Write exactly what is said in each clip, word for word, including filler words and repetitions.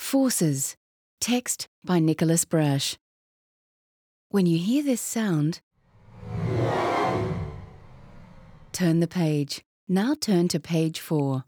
Forces. Text by Nicholas Brash. When you hear this sound, turn the page. Now turn to page four.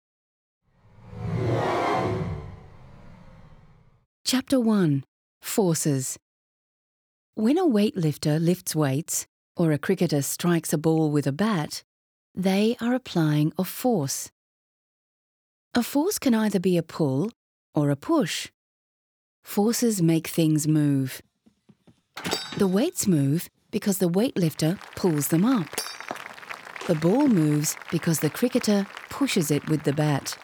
Chapter one. Forces. When a weightlifter lifts weights, or a cricketer strikes a ball with a bat, they are applying a force. A force can either be a pull or a push. Forces make things move. The weights move because the weightlifter pulls them up. The ball moves because the cricketer pushes it with the bat.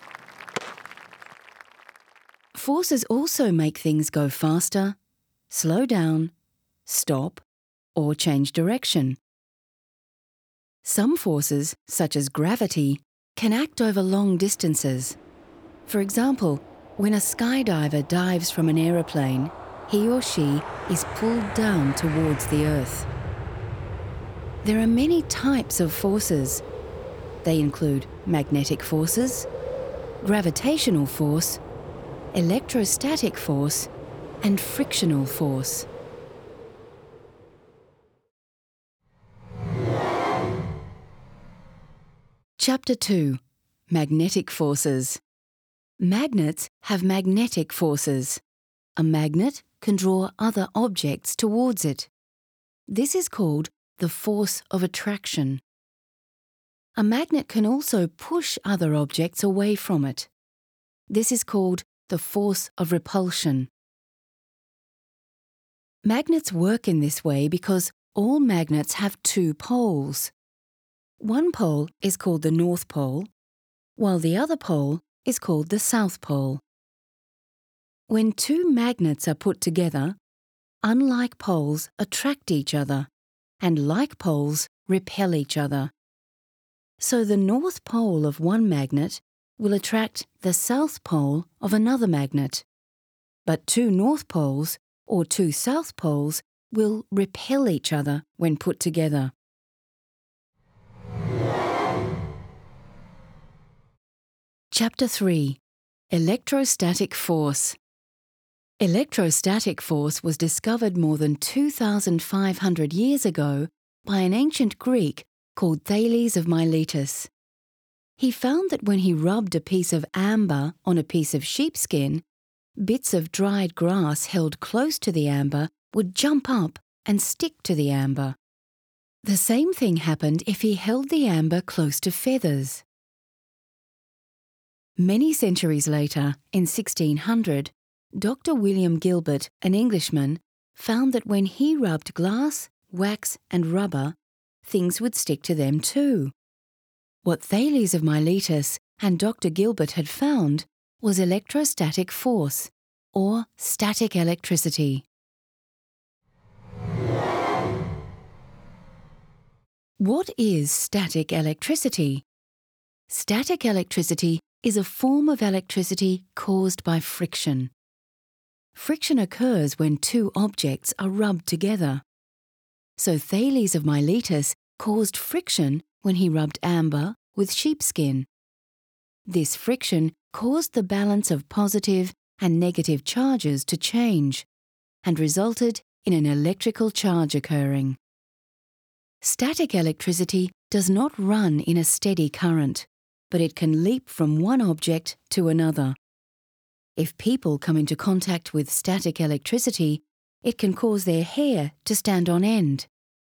Forces also make things go faster, slow down, stop, or change direction. Some forces, such as gravity, can act over long distances. For example, when a skydiver dives from an aeroplane, he or she is pulled down towards the earth. There are many types of forces. They include magnetic forces, gravitational force, electrostatic force, and frictional force. Chapter two. Magnetic forces. Magnets have magnetic forces. A magnet can draw other objects towards it. This is called the force of attraction. A magnet can also push other objects away from it. This is called the force of repulsion. Magnets work in this way because all magnets have two poles. One pole is called the North Pole, while the other pole is called the South Pole. When two magnets are put together, unlike poles attract each other, and like poles repel each other. So the North Pole of one magnet will attract the South Pole of another magnet, but two North Poles or two South Poles will repel each other when put together. Chapter three. Electrostatic force. Electrostatic force was discovered more than two thousand five hundred years ago by an ancient Greek called Thales of Miletus. He found that when he rubbed a piece of amber on a piece of sheepskin, bits of dried grass held close to the amber would jump up and stick to the amber. The same thing happened if he held the amber close to feathers. Many centuries later, in sixteen hundred, Doctor William Gilbert, an Englishman, found that when he rubbed glass, wax and rubber, things would stick to them too. What Thales of Miletus and Doctor Gilbert had found was electrostatic force, or static electricity. What is static electricity? Static electricity is a form of electricity caused by friction. Friction occurs when two objects are rubbed together. So Thales of Miletus caused friction when he rubbed amber with sheepskin. This friction caused the balance of positive and negative charges to change and resulted in an electrical charge occurring. Static electricity does not run in a steady current, but it can leap from one object to another. If people come into contact with static electricity, it can cause their hair to stand on end.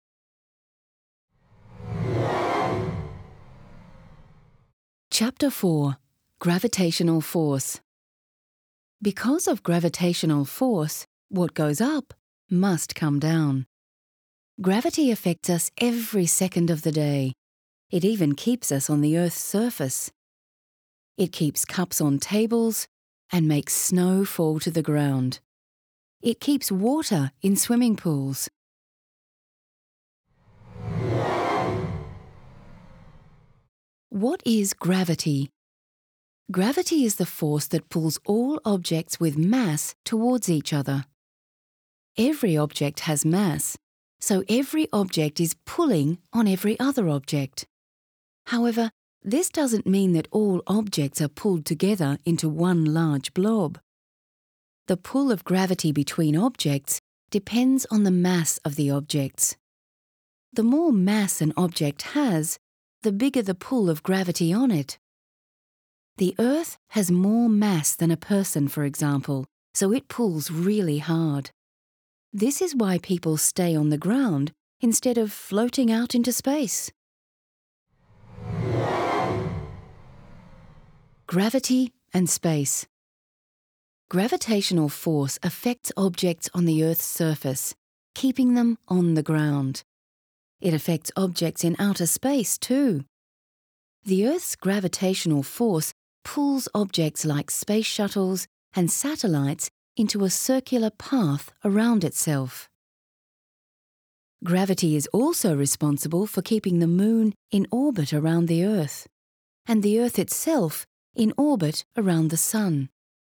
Chapter four. Gravitational force. Because of gravitational force, what goes up must come down. Gravity affects us every second of the day. It even keeps us on the Earth's surface. It keeps cups on tables and makes snow fall to the ground. It keeps water in swimming pools. What is gravity? Gravity is the force that pulls all objects with mass towards each other. Every object has mass, so every object is pulling on every other object. However, this doesn't mean that all objects are pulled together into one large blob. The pull of gravity between objects depends on the mass of the objects. The more mass an object has, the bigger the pull of gravity on it. The Earth has more mass than a person, for example, so it pulls really hard. This is why people stay on the ground instead of floating out into space. Gravity and space. Gravitational force affects objects on the Earth's surface, keeping them on the ground. It affects objects in outer space too. The Earth's gravitational force pulls objects like space shuttles and satellites into a circular path around itself. Gravity is also responsible for keeping the Moon in orbit around the Earth, and the Earth itself in orbit around the Sun.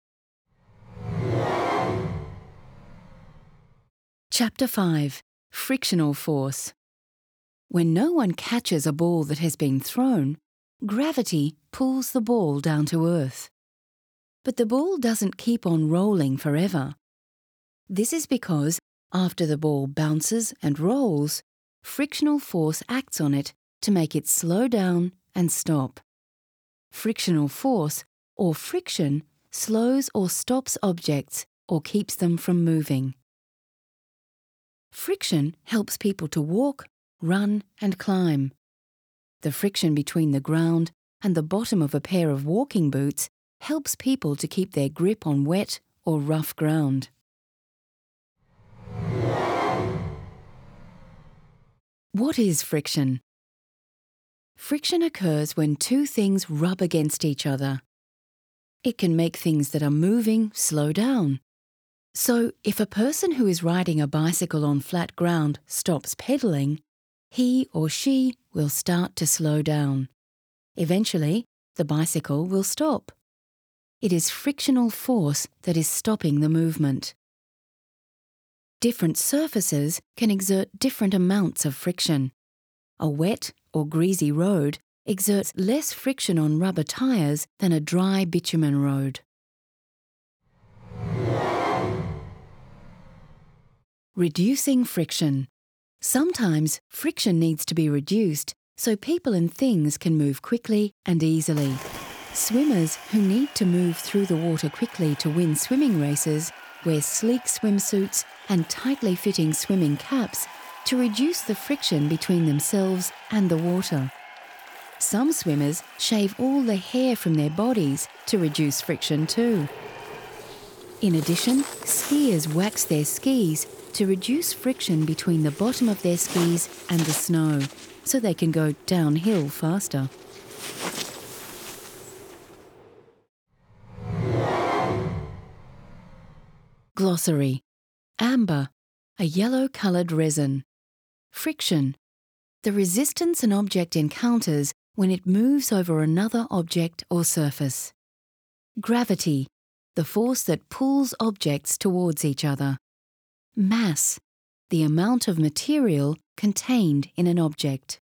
Chapter five. Frictional force. When no one catches a ball that has been thrown, gravity pulls the ball down to Earth. But the ball doesn't keep on rolling forever. This is because after the ball bounces and rolls, frictional force acts on it to make it slow down and stop. Frictional force, or friction, slows or stops objects or keeps them from moving. Friction helps people to walk, run and climb. The friction between the ground and the bottom of a pair of walking boots helps people to keep their grip on wet or rough ground. What is friction? Friction occurs when two things rub against each other. It can make things that are moving slow down. So, if a person who is riding a bicycle on flat ground stops pedalling, he or she will start to slow down. Eventually, the bicycle will stop. It is frictional force that is stopping the movement. Different surfaces can exert different amounts of friction. A wet or greasy road exerts less friction on rubber tyres than a dry bitumen road. Reducing friction. Sometimes friction needs to be reduced so people and things can move quickly and easily. Swimmers who need to move through the water quickly to win swimming races wear sleek swimsuits and tightly fitting swimming caps to reduce the friction between themselves and the water. Some swimmers shave all the hair from their bodies to reduce friction too. In addition, skiers wax their skis to reduce friction between the bottom of their skis and the snow, so they can go downhill faster. Glossary. Amber, a yellow-coloured resin. Friction, the resistance an object encounters when it moves over another object or surface. Gravity, the force that pulls objects towards each other. Mass, the amount of material contained in an object.